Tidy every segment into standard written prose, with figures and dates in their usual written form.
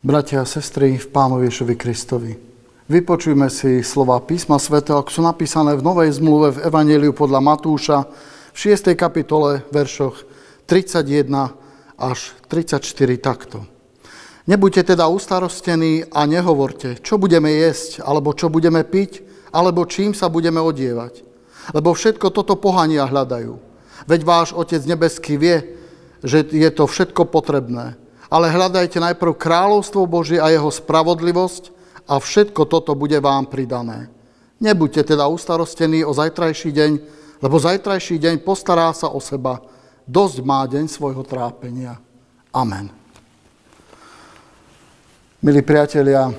Bratia a sestry v Pánovi Ježovi Kristovi, vypočujme si slova písma svätého, ako sú napísané v Novej zmluve v Evanjeliu podľa Matúša v 6. kapitole veršoch 31 až 34 takto. Nebuďte teda ustarostení a nehovorte, čo budeme jesť, alebo čo budeme piť, alebo čím sa budeme odievať. Lebo všetko toto pohania hľadajú. Veď váš Otec nebeský vie, že je to všetko potrebné. Ale hľadajte najprv kráľovstvo Božie a jeho spravodlivosť a všetko toto bude vám pridané. Nebuďte teda ustarostení o zajtrajší deň, lebo zajtrajší deň postará sa o seba. Dosť má deň svojho trápenia. Amen. Milí priatelia,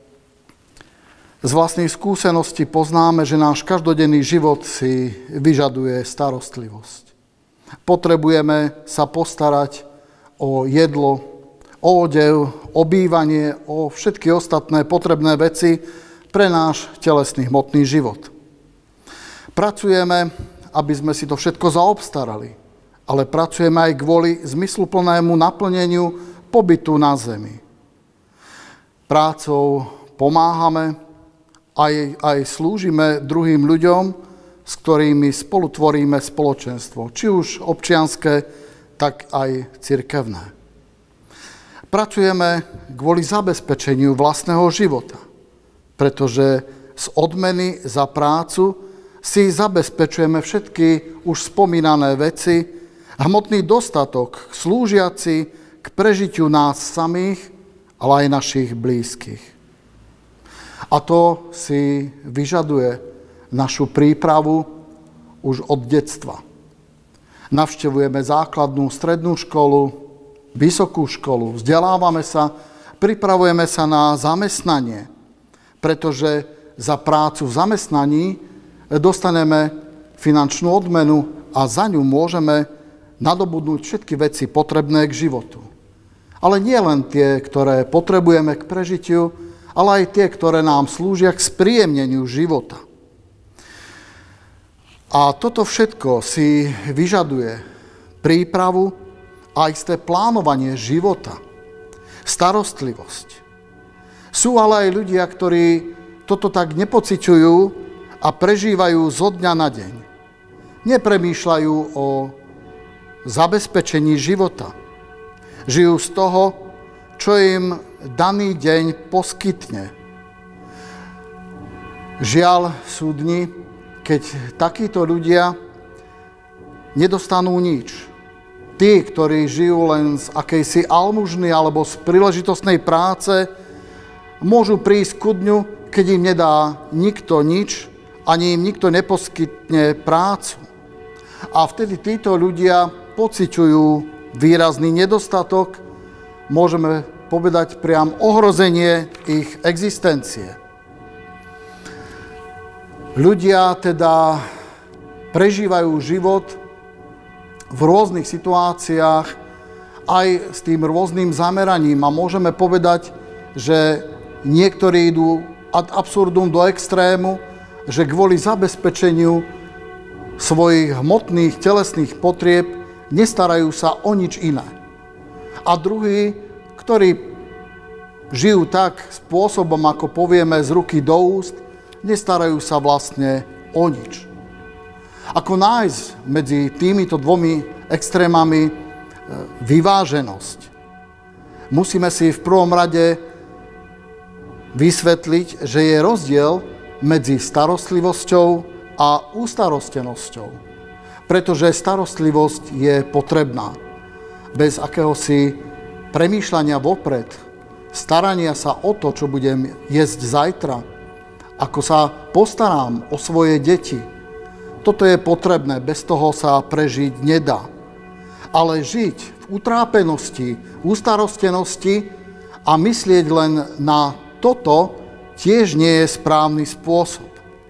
z vlastných skúseností poznáme, že náš každodenný život si vyžaduje starostlivosť. Potrebujeme sa postarať o jedlo, o odev, o bývanie, o všetky ostatné potrebné veci pre náš telesný hmotný život. Pracujeme, aby sme si to všetko zaobstarali, ale pracujeme aj kvôli zmysluplnému naplneniu pobytu na zemi. Prácou pomáhame, aj slúžime druhým ľuďom, s ktorými spolu tvoríme spoločenstvo, či už občianske, tak aj cirkevné. Pracujeme kvôli zabezpečeniu vlastného života, pretože z odmeny za prácu si zabezpečujeme všetky už spomínané veci, hmotný dostatok slúžiaci k prežitiu nás samých, ale aj našich blízkych. A to si vyžaduje našu prípravu už od detstva. Navštevujeme základnú, strednú školu, vysokú školu, vzdelávame sa, pripravujeme sa na zamestnanie, pretože za prácu v zamestnaní dostaneme finančnú odmenu a za ňu môžeme nadobudnúť všetky veci potrebné k životu. Ale nie len tie, ktoré potrebujeme k prežitiu, ale aj tie, ktoré nám slúžia k spríjemneniu života. A toto všetko si vyžaduje prípravu a isté plánovanie života, starostlivosť. Sú ale aj ľudia, ktorí toto tak nepociťujú a prežívajú zo dňa na deň. Nepremýšľajú o zabezpečení života. Žijú z toho, čo im daný deň poskytne. Žiaľ, sú dni, keď takíto ľudia nedostanú nič. Tí, ktorí žijú len z akejsi almužny alebo z príležitostnej práce, môžu prísť ku dňu, keď im nedá nikto nič, ani im nikto neposkytne prácu. A vtedy títo ľudia pociťujú výrazný nedostatok, môžeme povedať priam ohrozenie ich existencie. Ľudia teda prežívajú život v rôznych situáciách aj s tým rôznym zameraním a môžeme povedať, že niektorí idú ad absurdum do extrému, že kvôli zabezpečeniu svojich hmotných telesných potrieb nestarajú sa o nič iné. A druhí, ktorí žijú tak spôsobom, ako povieme, z ruky do úst, nestarajú sa vlastne o nič. Ako nájsť medzi týmito dvomi extrémami vyváženosť? Musíme si v prvom rade vysvetliť, že je rozdiel medzi starostlivosťou a ústarostenosťou. Pretože starostlivosť je potrebná. Bez akéhosi premýšľania vopred, starania sa o to, čo budem jesť zajtra, ako sa postarám o svoje deti. Toto je potrebné, bez toho sa prežiť nedá. Ale žiť v utrápenosti, v ústarostenosti a myslieť len na toto tiež nie je správny spôsob.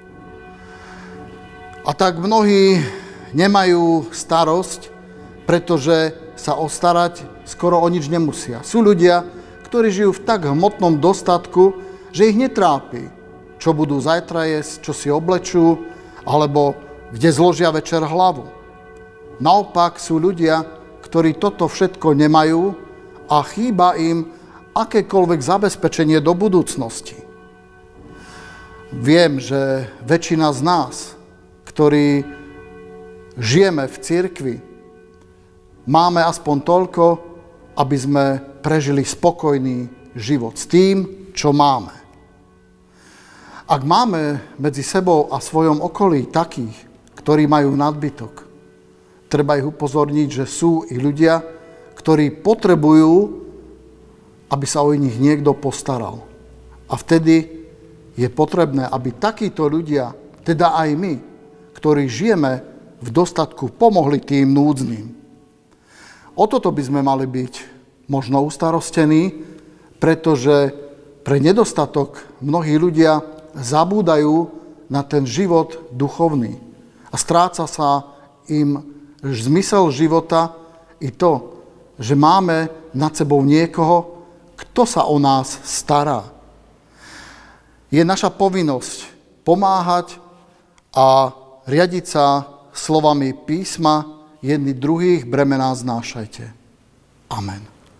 A tak mnohí nemajú starosť, pretože sa ostarať skoro o nič nemusia. Sú ľudia, ktorí žijú v tak hmotnom dostatku, že ich netrápi, čo budú zajtra jesť, čo si oblečú, alebo kde zložia večer hlavu. Naopak sú ľudia, ktorí toto všetko nemajú a chýba im akékoľvek zabezpečenie do budúcnosti. Viem, že väčšina z nás, ktorí žijeme v cirkvi, máme aspoň toľko, aby sme prežili spokojný život s tým, čo máme. Ak máme medzi sebou a svojom okolí takých, ktorí majú nadbytok, treba ich upozorniť, že sú i ľudia, ktorí potrebujú, aby sa o nich niekto postaral. A vtedy je potrebné, aby takíto ľudia, teda aj my, ktorí žijeme v dostatku, pomohli tým núdznym. O toto by sme mali byť možno ustarostení, pretože pre nedostatok mnohí ľudia zabúdajú na ten život duchovný. A stráca sa im zmysel života i to, že máme nad sebou niekoho, kto sa o nás stará. Je naša povinnosť pomáhať a riadiť sa slovami písma: jedni druhých bremená znášajte. Amen.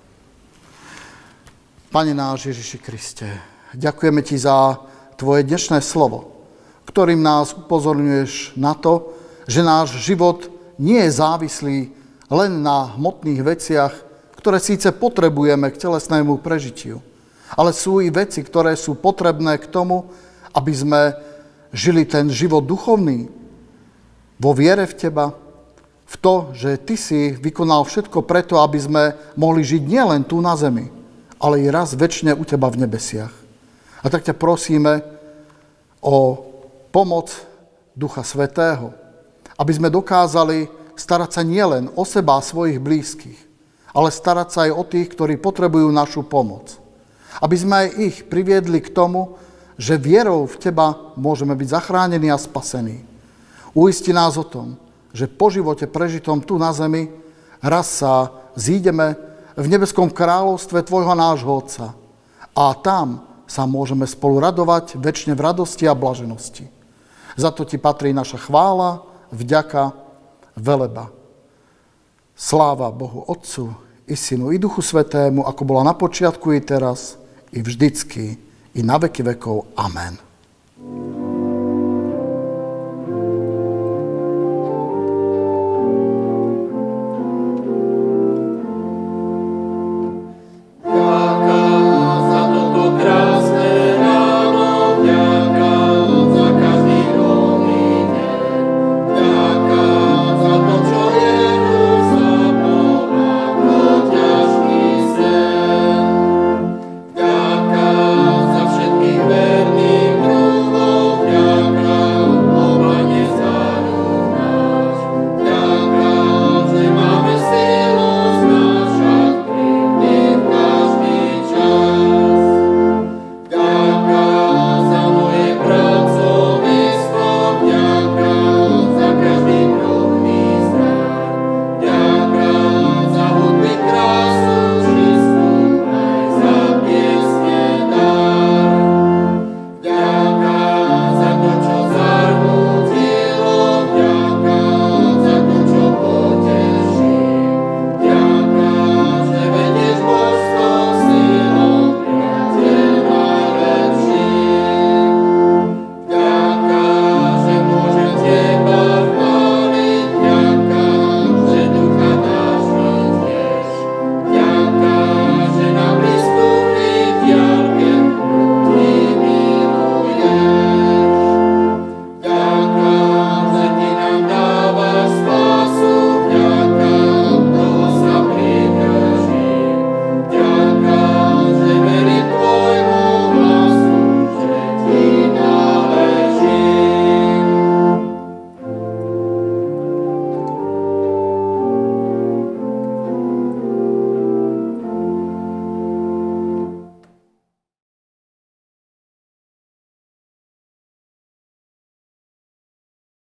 Pane náš Ježiši Kriste, ďakujeme Ti za Tvoje dnešné slovo, ktorým nás upozorňuješ na to, že náš život nie je závislý len na hmotných veciach, ktoré síce potrebujeme k telesnému prežitiu, ale sú i veci, ktoré sú potrebné k tomu, aby sme žili ten život duchovný, vo viere v Teba, v to, že Ty si vykonal všetko preto, aby sme mohli žiť nielen tu na zemi, ale i raz večne u Teba v nebesiach. A tak ťa prosíme o pomoc Ducha Svätého, aby sme dokázali starať sa nielen o seba a svojich blízkych, ale starať sa aj o tých, ktorí potrebujú našu pomoc. Aby sme aj ich priviedli k tomu, že vierou v Teba môžeme byť zachránení a spasení. Uisti nás o tom, že po živote prežitom tu na zemi raz sa zídeme v nebeskom kráľovstve Tvojho nášho Otca. A tam sa môžeme spolu radovať večne v radosti a blaženosti. Za to Ti patrí naša chvála, vďaka, veleba. Sláva Bohu Otcu, i Synu, i Duchu Svätému, ako bola na počiatku, i teraz, i vždycky, i na veky vekov. Amen.